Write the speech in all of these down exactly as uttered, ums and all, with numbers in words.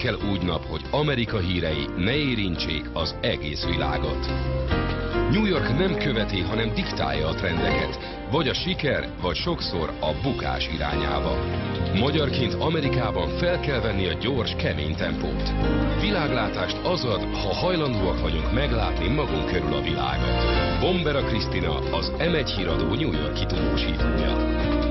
el úgy nap, hogy Amerika hírei ne érintsék az egész világot. New York nem követi, hanem diktálja a trendeket, vagy a siker, vagy sokszor a bukás irányába. Magyarként Amerikában fel kell venni a gyors, kemény tempót. Világlátást az ad, ha hajlandóak vagyunk meglátni magunk körül a világot. Bombera Krisztina, az em egy híradó New York-i tudósítója.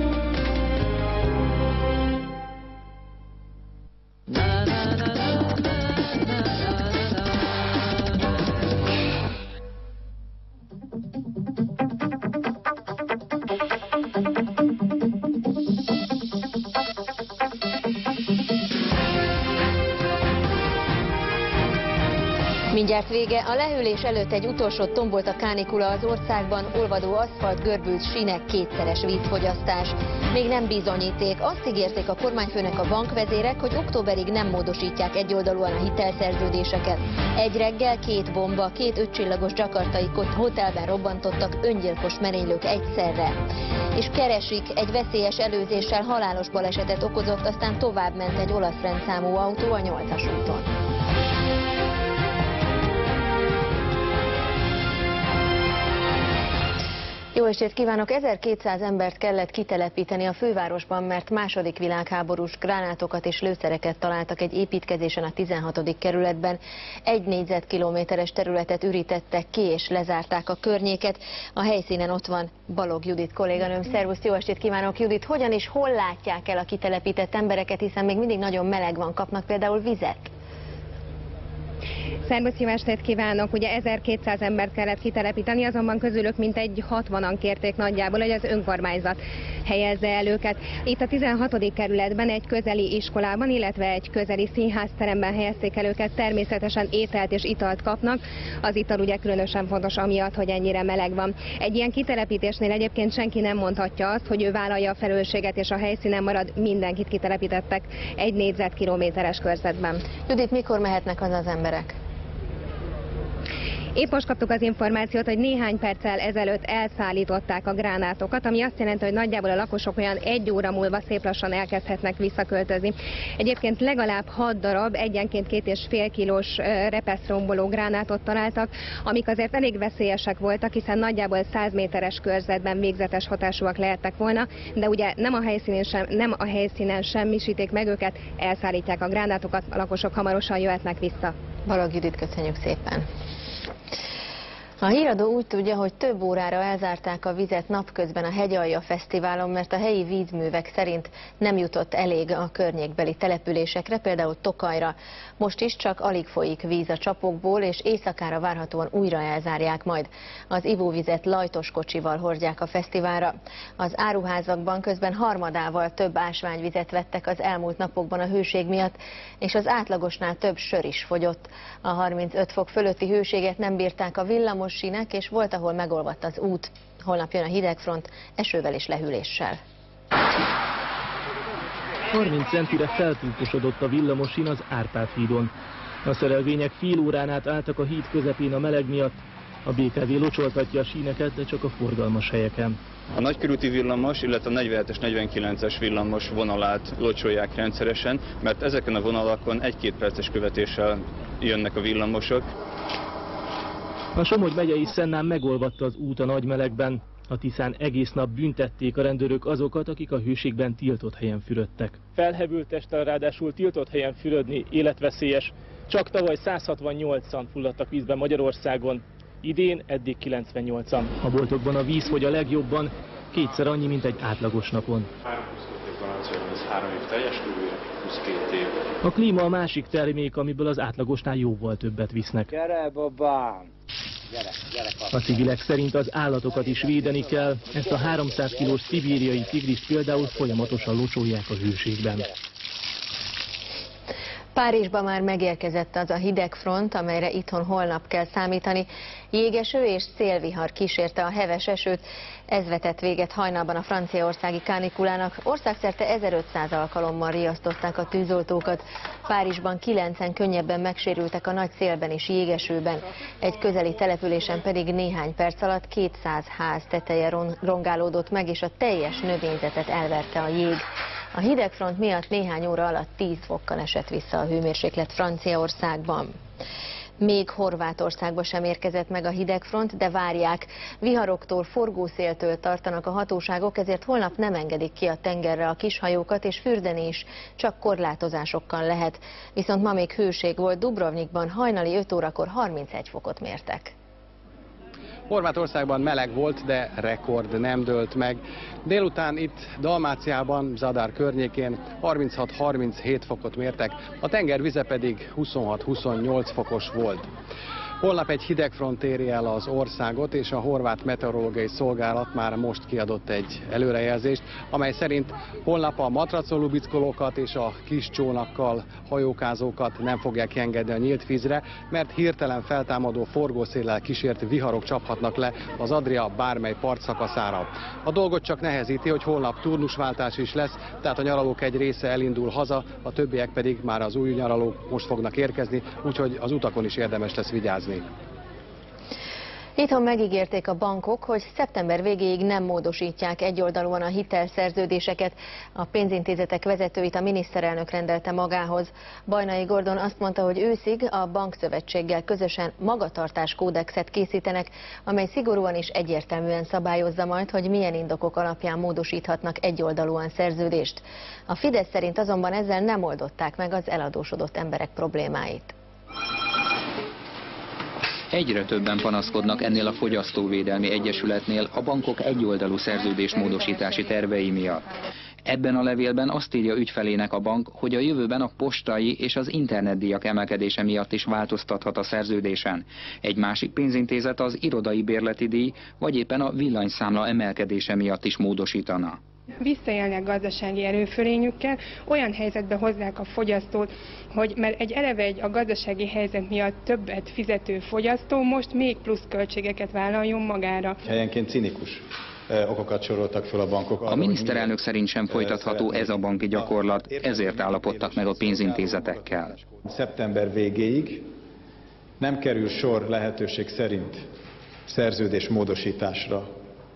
Mindjárt vége, a lehűlés előtt egy utolsó tombolt a kánikula az országban, olvadó aszfalt, görbült sínek, kétszeres vízfogyasztás. Még nem bizonyíték, azt ígérték a kormányfőnek a bankvezérek, hogy októberig nem módosítják egyoldalúan a hitelszerződéseket. Egy reggel két bomba, két ötcsillagos dzsakartai hotelben robbantottak öngyilkos merénylők egyszerre. És keresik, egy veszélyes előzéssel halálos balesetet okozott, aztán továbbment egy olasz rendszámú autó a nyolcas úton. Jó estét kívánok! ezerkétszáz embert kellett kitelepíteni a fővárosban, mert második világháborús gránátokat és lőszereket találtak egy építkezésen a tizenhatodik kerületben. Egy négyzetkilométeres területet ürítettek ki és lezárták a környéket. A helyszínen ott van Balogh Judit kolléganőm. Szervusz, jó estét kívánok! Judit, hogyan és hol látják el a kitelepített embereket, hiszen még mindig nagyon meleg van, kapnak például vizet? Szervusz, jó estét kívánok! Ugye ezerkétszáz embert kellett kitelepíteni, azonban közülük mintegy hatvanan kérték nagyjából, hogy az önkormányzat helyezze el őket. Itt a tizenhatodik kerületben egy közeli iskolában, illetve egy közeli színházteremben helyezték el őket, természetesen ételt és italt kapnak. Az ital ugye különösen fontos amiatt, hogy ennyire meleg van. Egy ilyen kitelepítésnél egyébként senki nem mondhatja azt, hogy ő vállalja a felelősséget, és a helyszínen marad, mindenkit kitelepítettek egy négyzetkilométeres körzetben. Judit, mikor mehetnek az az emberek? Épp most kaptuk az információt, hogy néhány perccel ezelőtt elszállították a gránátokat, ami azt jelenti, hogy nagyjából a lakosok olyan egy óra múlva szép lassan elkezdhetnek visszaköltözni. Egyébként legalább hat darab, egyenként két és fél kilós repeszromboló gránátot találtak, amik azért elég veszélyesek voltak, hiszen nagyjából száz méteres körzetben végzetes hatásúak lehettek volna, de ugye nem a helyszínen sem, nem a helyszínen semmisíték meg őket, elszállítják a gránátokat, a lakosok hamarosan jöhetnek vissza. Balogh Judit, köszönjük szépen! A híradó úgy tudja, hogy több órára elzárták a vizet napközben a Hegyalja Fesztiválon, mert a helyi vízművek szerint nem jutott elég a környékbeli településekre, például Tokajra. Most is csak alig folyik víz a csapokból, és éjszakára várhatóan újra elzárják majd. Az ivóvizet lajtos kocsival hordják a fesztiválra. Az áruházakban közben harmadával több ásványvizet vettek az elmúlt napokban a hőség miatt, és az átlagosnál több sör is fogyott. A harmincöt fok fölötti hőséget nem bírták a villamos sínek, és volt, ahol megolvadt az út. Holnap jön a hidegfront, esővel és lehűléssel. harminc centire felpultosodott a villamosín az Árpád hídon. A szerelvények fél órán át álltak a híd közepén a meleg miatt. A bé ká vé locsoltatja a síneket, de csak a forgalmas helyeken. A nagykörúti villamos, illetve a negyvenhetes negyvenkilences villamos vonalát locsolják rendszeresen, mert ezeken a vonalakon egy-két perces követéssel jönnek a villamosok. A Somogy megyei Szennán megolvadt az út a nagy melegben. A Tiszán egész nap büntették a rendőrök azokat, akik a hőségben tiltott helyen fürödtek. Felhevült testtel ráadásul tiltott helyen fürödni életveszélyes. Csak tavaly száz hatvannyolcan fulladtak vízben Magyarországon, idén eddig kilencvennyolcan. A boltokban a víz fogy a legjobban, kétszer annyi, mint egy átlagos napon. A klíma a másik termék, amiből az átlagosnál jóval többet visznek. Gyere, babám! Gyere, gyere, a civilek szerint az állatokat is védeni kell, ezt a háromszáz kilós szibériai tigrist például folyamatosan locsolják a hőségben. Párizsba már megérkezett az a hidegfront, amelyre itthon holnap kell számítani. Jégeső és szélvihar kísérte a heves esőt, ez vetett véget hajnalban a franciaországi kánikulának. Országszerte ezerötszáz alkalommal riasztották a tűzoltókat. Párizsban kilencen könnyebben megsérültek a nagy szélben és jégesőben. Egy közeli településen pedig néhány perc alatt kétszáz ház teteje rongálódott meg, és a teljes növényzetet elverte a jég. A hidegfront miatt néhány óra alatt tíz fokkal esett vissza a hőmérséklet Franciaországban. Még Horvátországba sem érkezett meg a hidegfront, de várják. Viharoktól, forgószéltől tartanak a hatóságok, ezért holnap nem engedik ki a tengerre a kishajókat, és fürdeni is csak korlátozásokkal lehet. Viszont ma még hőség volt, Dubrovnikban hajnali öt órakor harmincegy fokot mértek. Horvátországban meleg volt, de rekord nem dőlt meg. Délután itt Dalmáciában, Zadar környékén harminchat harminchét fokot mértek, a tenger vize pedig huszonhat huszonnyolc fokos volt. Holnap egy hidegfront éri el az országot, és a horvát meteorológiai szolgálat már most kiadott egy előrejelzést, amely szerint holnap a matracon lubickolókat és a kis csónakkal hajókázókat nem fogják engedni a nyílt vízre, mert hirtelen feltámadó forgószéllel kísért viharok csaphatnak le az Adria bármely partszakaszára. A dolgot csak nehezíti, hogy holnap turnusváltás is lesz, tehát a nyaralók egy része elindul haza, a többiek pedig már az új nyaralók most fognak érkezni, úgyhogy az utakon is érdemes lesz vigyázni. Itthon megígérték a bankok, hogy szeptember végéig nem módosítják egyoldalúan a hitelszerződéseket. A pénzintézetek vezetőit a miniszterelnök rendelte magához. Bajnai Gordon azt mondta, hogy őszig a bankszövetséggel közösen magatartáskódexet készítenek, amely szigorúan és egyértelműen szabályozza majd, hogy milyen indokok alapján módosíthatnak egyoldalúan szerződést. A Fidesz szerint azonban ezzel nem oldották meg az eladósodott emberek problémáit. Egyre többen panaszkodnak ennél a Fogyasztóvédelmi Egyesületnél a bankok egyoldalú szerződésmódosítási tervei miatt. Ebben a levélben azt írja ügyfelének a bank, hogy a jövőben a postai és az internetdíjak emelkedése miatt is változtathat a szerződésen. Egy másik pénzintézet az irodai bérleti díj, vagy éppen a villanyszámla emelkedése miatt is módosítana. Visszaélnek gazdasági erőfölényükkel, olyan helyzetbe hozzák a fogyasztót, hogy mert egy eleve egy a gazdasági helyzet miatt többet fizető fogyasztó most még plusz költségeket vállaljon magára. Helyenként cinikus okokat soroltak fel a bankok. A miniszterelnök szerint sem folytatható ez a banki gyakorlat, ezért állapodtak meg a pénzintézetekkel. Szeptember végéig nem kerül sor lehetőség szerint szerződés módosításra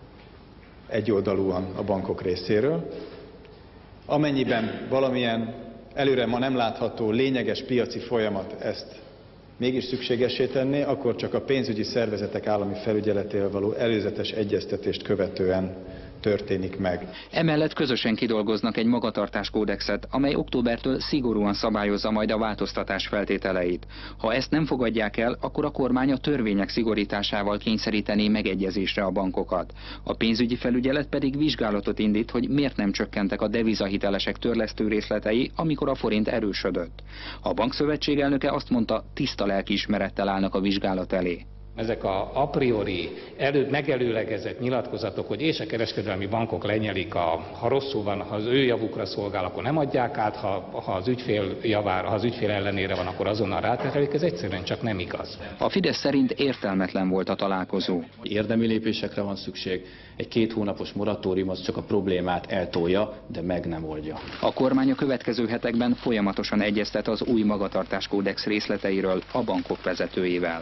egyoldalúan a bankok részéről. Amennyiben valamilyen előre ma nem látható lényeges piaci folyamat ezt mégis szükségessé tenné, akkor csak a pénzügyi szervezetek állami felügyeletével való előzetes egyeztetést követően történik meg. Emellett közösen kidolgoznak egy magatartáskódexet, amely októbertől szigorúan szabályozza majd a változtatás feltételeit. Ha ezt nem fogadják el, akkor a kormány a törvények szigorításával kényszerítené megegyezésre a bankokat. A pénzügyi felügyelet pedig vizsgálatot indít, hogy miért nem csökkentek a devizahitelesek törlesztő részletei, amikor a forint erősödött. A bankszövetség elnöke azt mondta, tiszta lelkiismerettel állnak a vizsgálat elé. Ezek a a priori elő, megelőlegezett nyilatkozatok, hogy és a kereskedelmi bankok lenyelik, a, ha rosszul van, ha az ő javukra szolgál, akkor nem adják át, ha, ha az ügyfél javára, ha az ügyfél ellenére van, akkor azonnal ráterhelik, ez egyszerűen csak nem igaz. A Fidesz szerint értelmetlen volt a találkozó. Érdemi lépésekre van szükség, egy két hónapos moratórium az csak a problémát eltolja, de meg nem oldja. A kormány a következő hetekben folyamatosan egyeztet az új magatartáskódex részleteiről a bankok vezetőivel.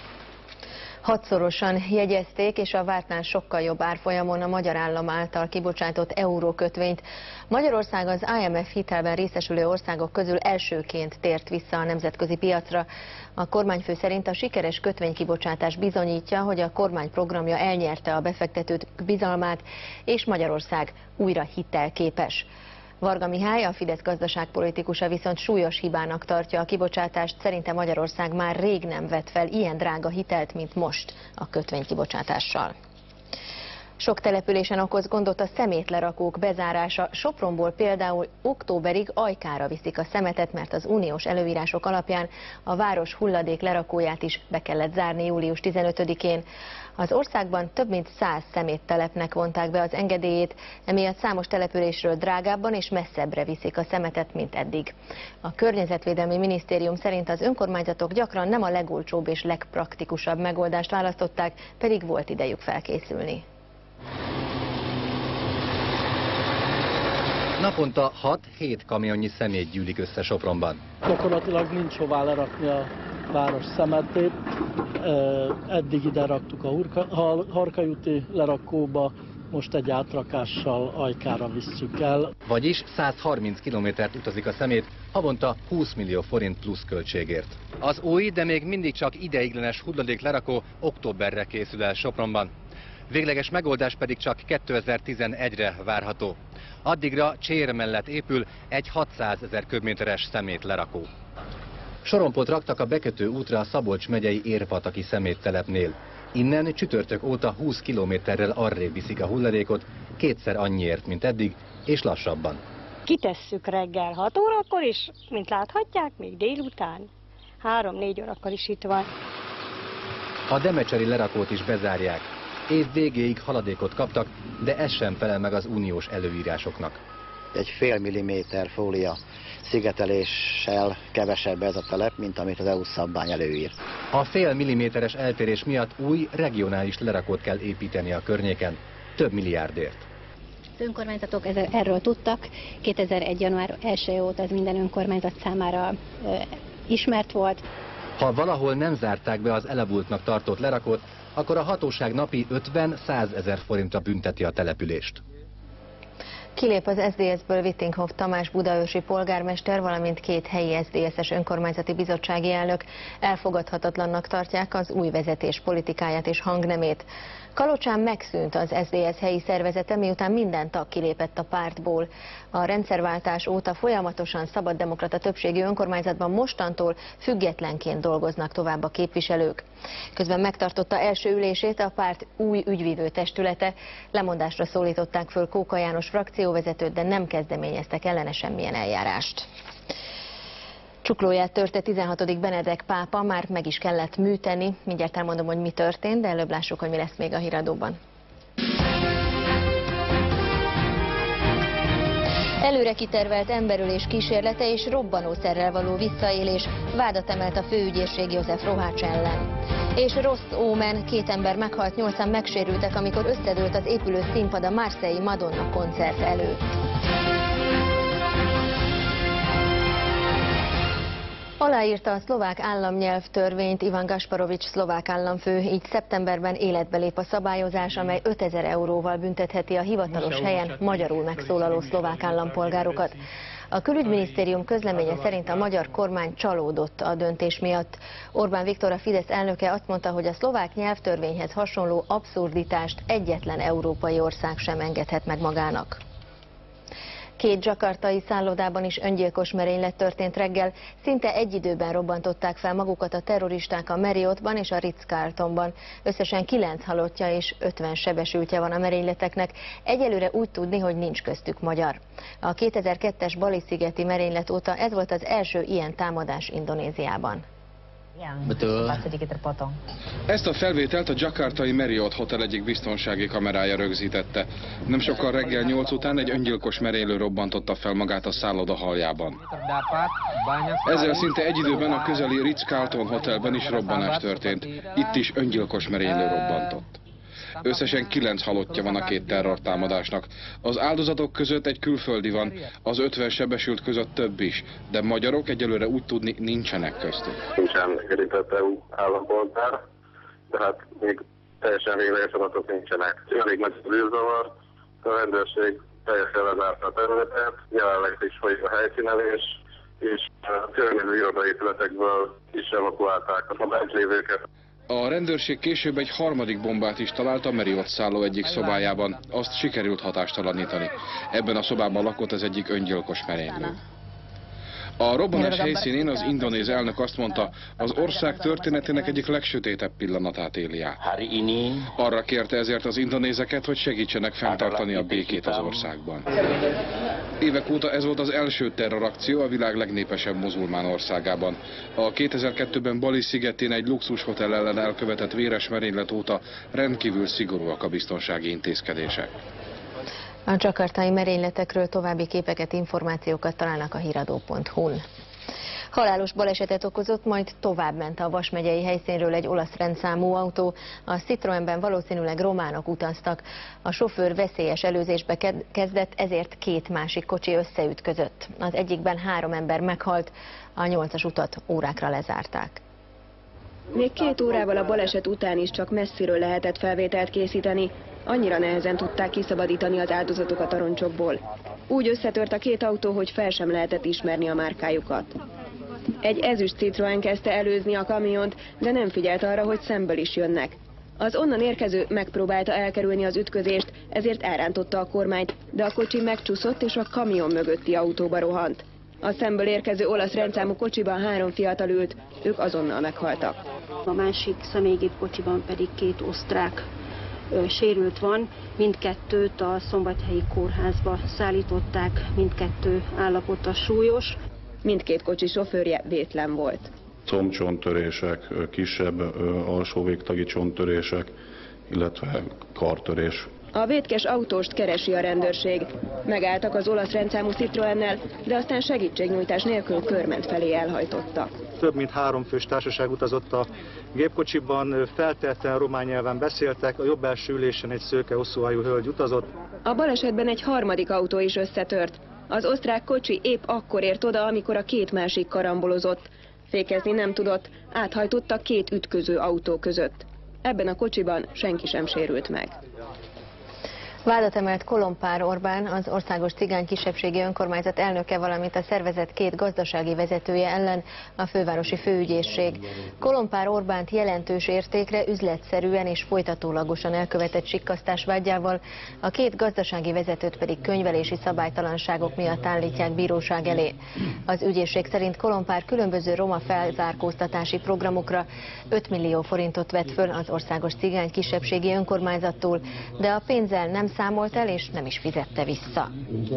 Hatszorosan jegyezték, és a vártnál sokkal jobb árfolyamon a magyar állam által kibocsátott eurókötvényt. Magyarország az I M F hitelben részesülő országok közül elsőként tért vissza a nemzetközi piacra. A kormányfő szerint a sikeres kötvénykibocsátás bizonyítja, hogy a kormány programja elnyerte a befektetők bizalmát, és Magyarország újra hitelképes. Varga Mihály, a Fidesz gazdaságpolitikusa viszont súlyos hibának tartja a kibocsátást, szerinte Magyarország már rég nem vett fel ilyen drága hitelt, mint most a kötvénykibocsátással. Sok településen okoz gondot a szemétlerakók bezárása. Sopronból például októberig Ajkára viszik a szemetet, mert az uniós előírások alapján a város hulladék lerakóját is be kellett zárni július tizenötödikén. Az országban több mint száz szeméttelepnek vonták be az engedélyét, emiatt számos településről drágábban és messzebbre viszik a szemetet, mint eddig. A Környezetvédelmi Minisztérium szerint az önkormányzatok gyakran nem a legolcsóbb és legpraktikusabb megoldást választották, pedig volt idejük felkészülni. Naponta hat-hét kamionnyi szemét gyűlik össze Sopronban. Gyakorlatilag nincs hová lerakni a város szemetét. Eddig ide raktuk a Harkai úti lerakóba, most egy átrakással Ajkára visszük el. Vagyis száz harminc kilométert utazik a szemét, havonta húsz millió forint plusz költségért. Az új, de még mindig csak ideiglenes hulladéklerakó októberre készül el Sopronban. Végleges megoldás pedig csak kétezer-tizenegyre várható. Addigra Csér mellett épül egy hatszázezer köbméteres szemétlerakó. Sorompot raktak a bekötő útra a Szabolcs megyei Érpataki szeméttelepnél. Innen csütörtök óta húsz kilométerrel arrébb viszik a hulladékot, kétszer annyiért, mint eddig, és lassabban. Kitesszük reggel hat órakor is, mint láthatják, még délután három-négy órakor is itt van. A demecseri lerakót is bezárják. Év végéig haladékot kaptak, de ez sem felel meg az uniós előírásoknak. Egy fél milliméter fólia szigeteléssel kevesebb ez a telep, mint amit az é u szabvány előír. A fél milliméteres eltérés miatt új regionális lerakót kell építeni a környéken, több milliárdért. Az önkormányzatok erről tudtak, kétezer-egy. január elseje óta ez minden önkormányzat számára ö, ismert volt. Ha valahol nem zárták be az elavultnak tartott lerakót, akkor a hatóság napi ötven-százezer forintra bünteti a települést. Kilép az es zé es-ből Vittinghoff Tamás budaörsi polgármester, valamint két helyi es zé es-es önkormányzati bizottsági elnök. Elfogadhatatlannak tartják az új vezetés politikáját és hangnemét. Kalocsán megszűnt az es zé es helyi szervezete, miután minden tag kilépett a pártból. A rendszerváltás óta folyamatosan szabaddemokrata többségű önkormányzatban mostantól függetlenként dolgoznak tovább a képviselők. Közben megtartotta első ülését a párt új ügyvívő testülete. Lemondásra szólították föl Kóka János frakcióvezetőt, de nem kezdeményeztek ellene semmilyen eljárást. Csuklóját törte tizenhatodik Benedek pápa, már meg is kellett műteni. Mindjárt elmondom, hogy mi történt, de előbb lássuk, hogy mi lesz még a híradóban. Előre kitervelt emberölés kísérlete és robbanószerrel való visszaélés, vádat emelt a főügyészség József Rohács ellen. És rossz ómen, két ember meghalt, nyolcan megsérültek, amikor összedőlt az épülő színpad a Marseille Madonna koncert előtt. Aláírta a szlovák államnyelvtörvényt Ivan Gasparovics szlovák államfő, így szeptemberben életbe lép a szabályozás, amely ötezer euróval büntetheti a hivatalos helyen magyarul megszólaló szlovák állampolgárokat. A külügyminisztérium közleménye szerint a magyar kormány csalódott a döntés miatt. Orbán Viktor, a Fidesz elnöke azt mondta, hogy a szlovák nyelvtörvényhez hasonló abszurditást egyetlen európai ország sem engedhet meg magának. Két dzsakartai szállodában is öngyilkos merénylet történt reggel, szinte egy időben robbantották fel magukat a terroristák a Marriottban és a Ritz-Carltonban. Összesen kilenc halottja és ötven sebesültje van a merényleteknek, egyelőre úgy tudni, hogy nincs köztük magyar. A kétezer-kettes Bali-szigeti merénylet óta ez volt az első ilyen támadás Indonéziában. Ezt a felvételt a dzsakartai Marriott Hotel egyik biztonsági kamerája rögzítette. Nem sokkal reggel nyolc után egy öngyilkos merénylő robbantotta fel magát a szálloda haljában. Ezzel szinte egy időben a közeli Ritz-Carlton Hotelben is robbanás történt. Itt is öngyilkos merénylő robbantott. Összesen kilenc halottja van a két terrortámadásnak. Az áldozatok között egy külföldi van, az ötven sebesült között több is, de magyarok egyelőre úgy tudni nincsenek köztük. Nincsen érintett é u állampolgár, tehát még teljesen végleges adatok nincsenek. Elég nagy bűnzavar, a rendőrség teljesen lezárta a területet, jelenleg is folyik a helyszínelés, és a környező irodaépületekből is evakuálták a bent lévőket. A rendőrség később egy harmadik bombát is talált a Marriott szálló egyik szobájában. Azt sikerült hatástalanítani. Ebben a szobában lakott az egyik öngyilkos merénylő. A robbanás helyszínén az indonéz elnök azt mondta, az ország történetének egyik legsötétebb pillanatát éli át. Arra kérte ezért az indonézeket, hogy segítsenek fenntartani a békét az országban. Évek óta ez volt az első terrorakció a világ legnépesebb muzulmán országában. A kétezer-kettőben Bali szigetén egy luxushotel ellen elkövetett véres merénylet óta rendkívül szigorúak a biztonsági intézkedések. A dzsakartai merényletekről további képeket, információkat találnak a híradó pont hu-n. Halálos balesetet okozott, majd továbbment a Vas megyei helyszínről egy olasz rendszámú autó. A Citroenben valószínűleg románok utaztak. A sofőr veszélyes előzésbe kezdett, ezért két másik kocsi összeütközött. Az egyikben három ember meghalt, a nyolcas utat órákra lezárták. Még két órával a baleset után is csak messziről lehetett felvételt készíteni, annyira nehezen tudták kiszabadítani az áldozatokat a roncsokból. Úgy összetört a két autó, hogy fel sem lehetett ismerni a márkájukat. Egy ezüst Citroën kezdte előzni a kamiont, de nem figyelt arra, hogy szemből is jönnek. Az onnan érkező megpróbálta elkerülni az ütközést, ezért elrántotta a kormányt, de a kocsi megcsúszott és a kamion mögötti autóba rohant. A szemből érkező olasz rendszámú kocsiban három fiatal ült, ők azonnal meghaltak. A másik személygép kocsiban pedig két osztrák ö, sérült van, mindkettőt a szombathelyi kórházba szállították, mindkettő állapota súlyos. Mindkét kocsi sofőrje vétlen volt. Combcsontörések, kisebb alsó végtagi csonttörések, illetve kartörés. A vétkes autóst keresi a rendőrség. Megálltak az olasz rendszámú Citroënnel, de aztán segítségnyújtás nélkül Körment felé elhajtottak. Több mint három fős társaság utazott a gépkocsiban, feltehetően román nyelven beszéltek, a jobb első ülésen egy szőke hosszúhajú hölgy utazott. A balesetben egy harmadik autó is összetört. Az osztrák kocsi épp akkor ért oda, amikor a két másik karambolozott. Fékezni nem tudott, áthajtotta két ütköző autó között. Ebben a kocsiban senki sem sérült meg. Vádat emelt Kolompár Orbán, az Országos Cigány Kisebbségi Önkormányzat elnöke, valamint a szervezet két gazdasági vezetője ellen a fővárosi főügyészség. Kolompár Orbánt jelentős értékre, üzletszerűen és folytatólagosan elkövetett sikkasztás vágyával, a két gazdasági vezetőt pedig könyvelési szabálytalanságok miatt állítják bíróság elé. Az ügyészség szerint Kolompár különböző roma felzárkóztatási programokra öt millió forintot vett föl az Országos Cigány Kisebbségi Önkormányzattól, de a pénzzel nem számolt el és nem is fizette vissza.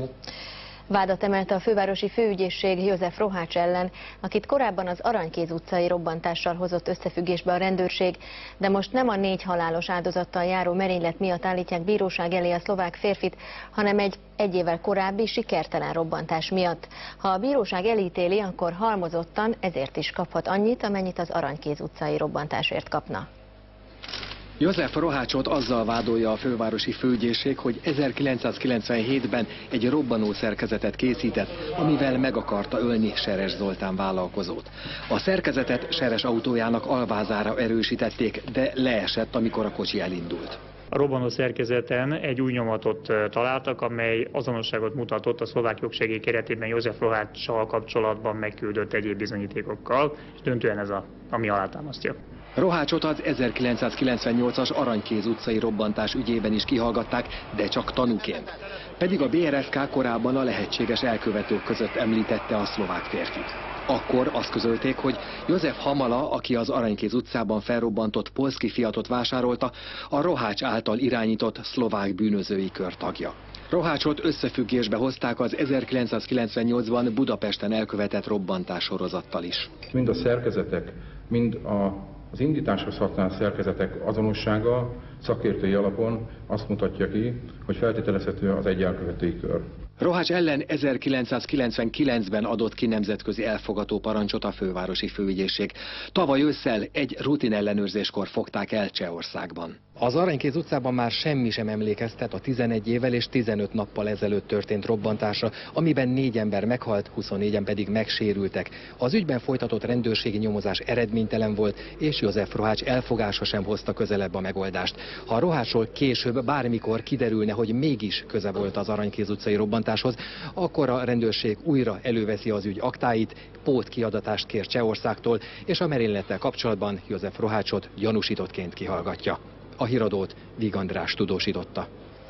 Vádat emelte a fővárosi főügyészség József Rohács ellen, akit korábban az Aranykéz utcai robbantással hozott összefüggésbe a rendőrség, de most nem a négy halálos áldozattal járó merénylet miatt állítják bíróság elé a szlovák férfit, hanem egy egy évvel korábbi sikertelen robbantás miatt. Ha a bíróság elítéli, akkor halmozottan ezért is kaphat annyit, amennyit az Aranykéz utcai robbantásért kapna. József Rohácsot azzal vádolja a fővárosi főügyészség, hogy ezerkilencszázkilencvenhétben egy robbanó szerkezetet készített, amivel meg akarta ölni Seres Zoltán vállalkozót. A szerkezetet Seres autójának alvázára erősítették, de leesett, amikor a kocsi elindult. A robbanó szerkezeten egy új nyomatot találtak, amely azonosságot mutatott a szlovák jogsegély keretében József Rohácssal kapcsolatban megküldött egyéb bizonyítékokkal, és döntően ez a, ami alátámasztja. Rohácsot az ezerkilencszázkilencvennyolcas Aranykéz utcai robbantás ügyében is kihallgatták, de csak tanúként. Pedig a bé er es ká korábban a lehetséges elkövetők között említette a szlovák férfit. Akkor azt közölték, hogy József Hamala, aki az Aranykéz utcában felrobbantott polszki Fiatot vásárolta, a Rohács által irányított szlovák bűnözői kör tagja. Rohácsot összefüggésbe hozták az ezerkilencszázkilencvennyolcban Budapesten elkövetett robbantás sorozattal is. Mind a szerkezetek, mind a Az indításhoz használt szerkezetek azonossága szakértői alapon azt mutatja ki, hogy feltételezhető az egy elkövetői kör. Rohács ellen ezerkilencszázkilencvenkilencben adott ki nemzetközi elfogató parancsot a fővárosi főügyészség. Tavaly ősszel egy rutin ellenőrzéskor fogták el Csehországban. Az Aranykéz utcában már semmi sem emlékeztet a tizenegy évvel és tizenöt nappal ezelőtt történt robbantásra, amiben négy ember meghalt, huszonnégyen pedig megsérültek. Az ügyben folytatott rendőrségi nyomozás eredménytelen volt, és József Rohács elfogása sem hozta közelebb a megoldást. Ha a Rohácsról később bármikor kiderülne, hogy mégis köze volt az Aranykéz utcai robbantáshoz, akkor a rendőrség újra előveszi az ügy aktáit, pótkiadatást kér Csehországtól, és a merénylettel kapcsolatban József Rohácsot gyanúsítottként kihallgatja. A híradót Víg András tudósította.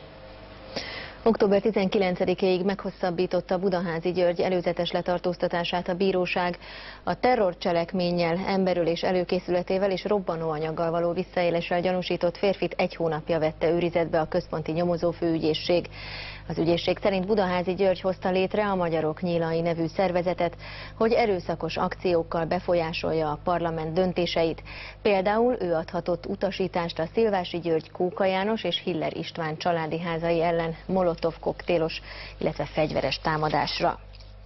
október tizenkilencedikéig meghosszabbította Budaházi György előzetes letartóztatását a bíróság. A terrorcselekménnyel, emberölés előkészületével és robbanóanyaggal való visszaéléssel gyanúsított férfit egy hónapja vette őrizetbe a központi nyomozófőügyészség. Az ügyészség szerint Budaházi György hozta létre a Magyarok Nyílai nevű szervezetet, hogy erőszakos akciókkal befolyásolja a parlament döntéseit. Például ő adhatott utasítást a Szilvási György, Kóka János és Hiller István családi házai ellen molotov koktélos, illetve fegyveres támadásra.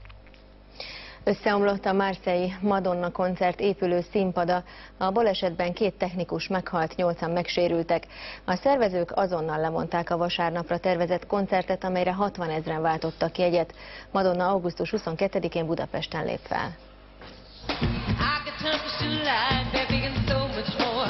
Összeomlott a Marseille Madonna koncert épülő színpada, a balesetben két technikus meghalt, nyolcan megsérültek. A szervezők azonnal lemondták a vasárnapra tervezett koncertet, amelyre hatvanezren váltottak jegyet. Madonna augusztus huszonkettedikén Budapesten lép fel.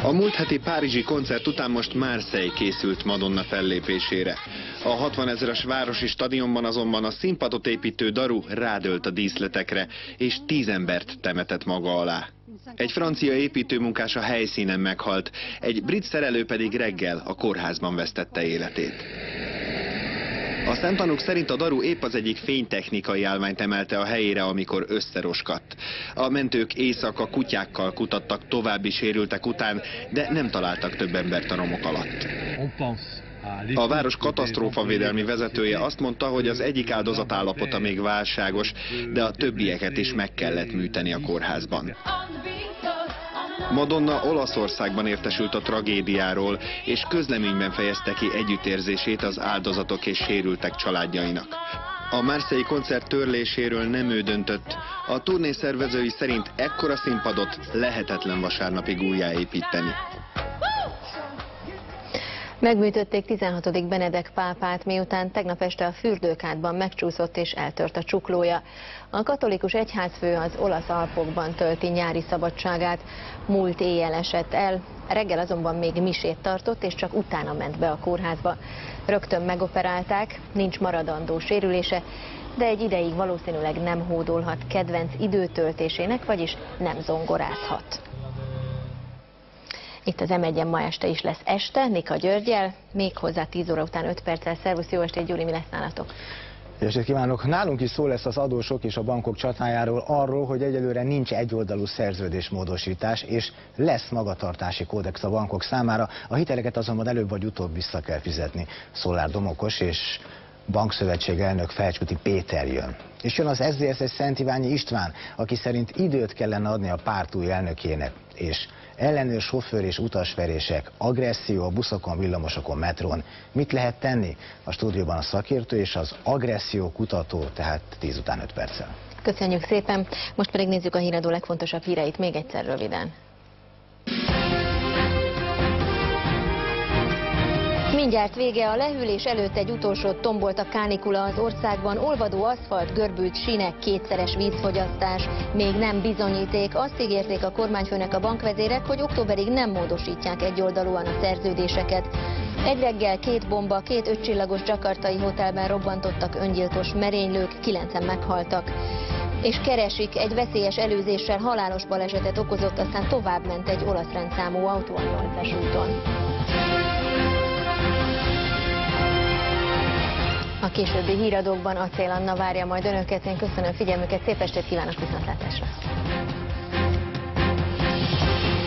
A múlt heti párizsi koncert után most Marseille készült Madonna fellépésére. A hatvanezeres városi stadionban azonban a színpadot építő daru rádölt a díszletekre, és tíz embert temetett maga alá. Egy francia építőmunkás a helyszínen meghalt, egy brit szerelő pedig reggel a kórházban vesztette életét. A szemtanúk szerint a daru épp az egyik fénytechnikai állványt emelte a helyére, amikor összeroskadt. A mentők éjszaka kutyákkal kutattak további sérültek után, de nem találtak több embert a romok alatt. A város katasztrófavédelmi vezetője azt mondta, hogy az egyik áldozat állapota még válságos, de a többieket is meg kellett műteni a kórházban. Madonna Olaszországban értesült a tragédiáról, és közleményben fejezte ki együttérzését az áldozatok és sérültek családjainak. A Marseille koncert törléséről nem ő döntött. A turné szervezői szerint ekkora színpadot lehetetlen vasárnapig újjáépíteni. Megműtötték tizenhatodik Benedek pápát, miután tegnap este a fürdőkádban megcsúszott és eltört a csuklója. A katolikus egyházfő az olasz Alpokban tölti nyári szabadságát. Múlt éjjel esett el, reggel azonban még misét tartott, és csak utána ment be a kórházba. Rögtön megoperálták, nincs maradandó sérülése, de egy ideig valószínűleg nem hódolhat kedvenc időtöltésének, vagyis nem zongorázhat. Itt az em egyen ma este is lesz este, Nika Györgyel, méghozzá tíz óra után öt perccel. Szervusz, jó estét, Gyuri, mi lesz nálatok? Jó estét kívánok! Nálunk is szó lesz az adósok és a bankok csatájáról, arról, hogy egyelőre nincs egyoldalú szerződésmódosítás, és lesz magatartási kódex a bankok számára, a hiteleket azonban előbb vagy utóbb vissza kell fizetni. Szolár Domokos és Bankszövetség elnök Felcsúti Péter jön. És jön az es zé es es Szent Iványi István, aki szerint időt kellene adni a párt új elnökének, és ellenőr, sofőr és utasverések, agresszió a buszokon, villamosokon, metrón. Mit lehet tenni? A stúdióban a szakértő és az agresszió kutató, tehát tíz után öt perccel. Köszönjük szépen, most pedig nézzük a híradó legfontosabb híreit még egyszer röviden. Mindjárt vége, a lehűlés előtt egy utolsót tombolt a kánikula az országban, olvadó aszfalt, görbült sínek, kétszeres vízfogyasztás, még nem bizonyíték. Azt ígérték a kormányfőnek a bankvezérek, hogy októberig nem módosítják egyoldalúan a szerződéseket. Egy reggel két bomba, két ötcsillagos jakartai hotelben robbantottak öngyilkos merénylők, kilencen meghaltak. És keresik, egy veszélyes előzéssel halálos balesetet okozott, aztán továbbment egy olasz rendszámú autó a nyolcas úton. A későbbi híradókban Acél Anna várja majd önöket. Én köszönöm figyelmüket, szép estét kívánok, viszontlátásra!